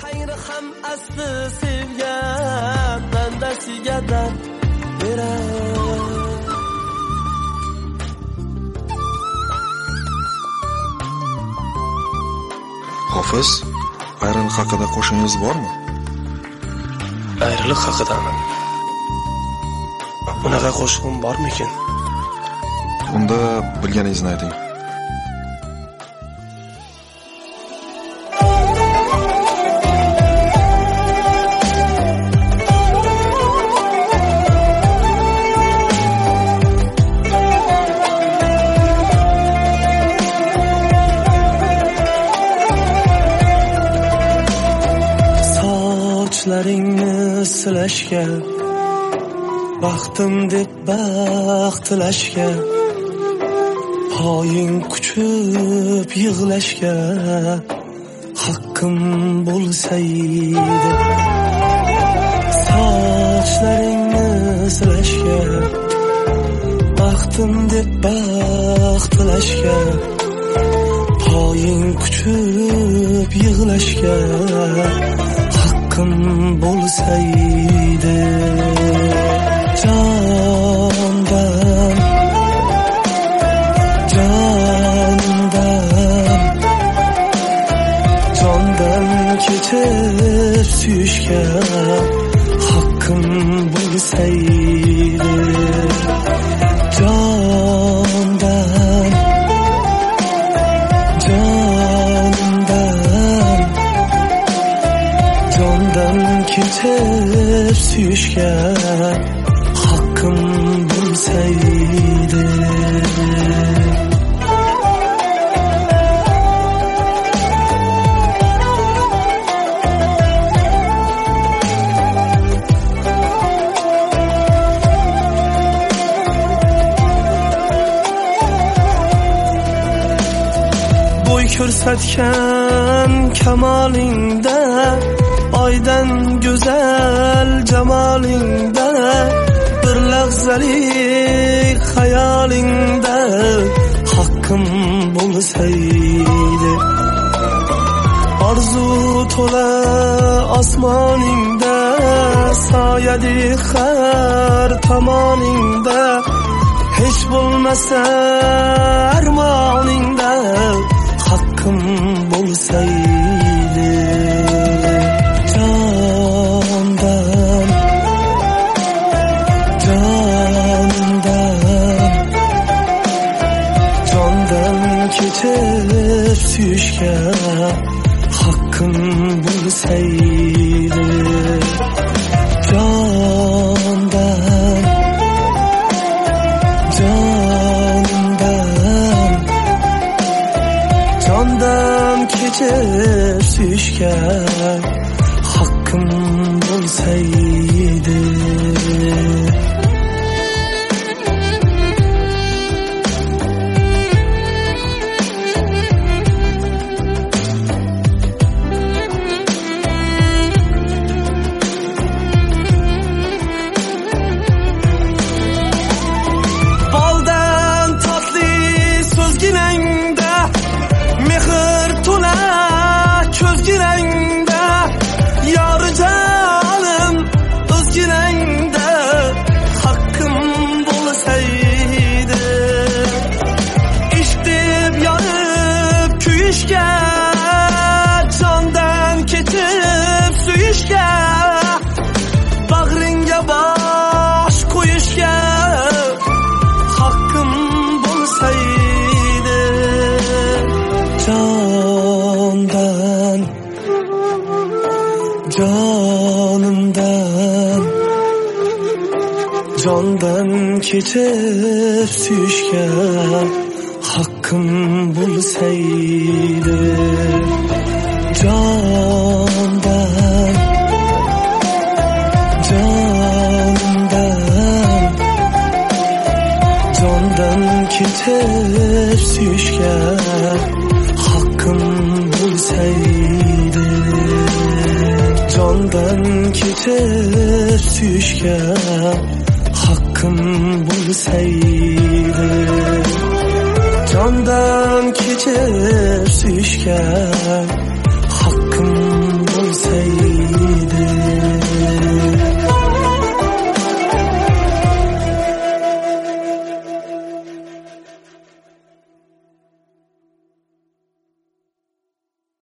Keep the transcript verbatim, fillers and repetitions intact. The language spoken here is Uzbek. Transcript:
Xayri ham asli sevgan bandasiga dam berar. Hofiz, ayriliq haqida qo'shiningiz bormi? Ayriliq haqidami? Bunaqa qo'shig'im bormikin? Unda bilganingizni ayting. Sochlaringni silashga, baxtim deb baxt tilashga, poying kuchib yig'lashga haqqim bo'lsaydi. Sochlaringni silashga, baxtim deb baxt tilashga, poying kuchib yig'lashga haqqim bo'lsaydi. Jondan, jondan, jondan kechib suyishga haqqim bo'lsaydi. Jondan, jondan, jondan kechib suyishga haqqim bo'lsaydi. Bo'y ko'rsatgan kamolingda, oydan go'zal jamolingda, bir lahzalik xayolingda haqqim bo'lsaydi. Orzu to'la osmoningda, soyadek har tomoningda, hech bo'lmasa armoningda haqqim bo'lsaydi. Jondan, jondan, jondan kechib suyishga haqqim bo'lsaydi. Jondan, jondan, jondan kechib suyishga haqqim bo'lsaydi. Boldan tatli so'zginangda, mehr to'la ko'zginangda, yori jonim o'zginangda haqqim bo'lsaydi. Ishq deb yonib kuyishga, jondan kechib suyishga, bag'ringga bosh qo'yishga haqqim bo'lsaydi. Jondan, jonimdan, jondan kechib suyishga haqqim bo'lsaydi. Jondan, jonimdan, jondan kechib suyishga haqqim bo'lsaydi. Jondan kechib suyishga haqqim bo'lsaydi. Jondan kechib suyishga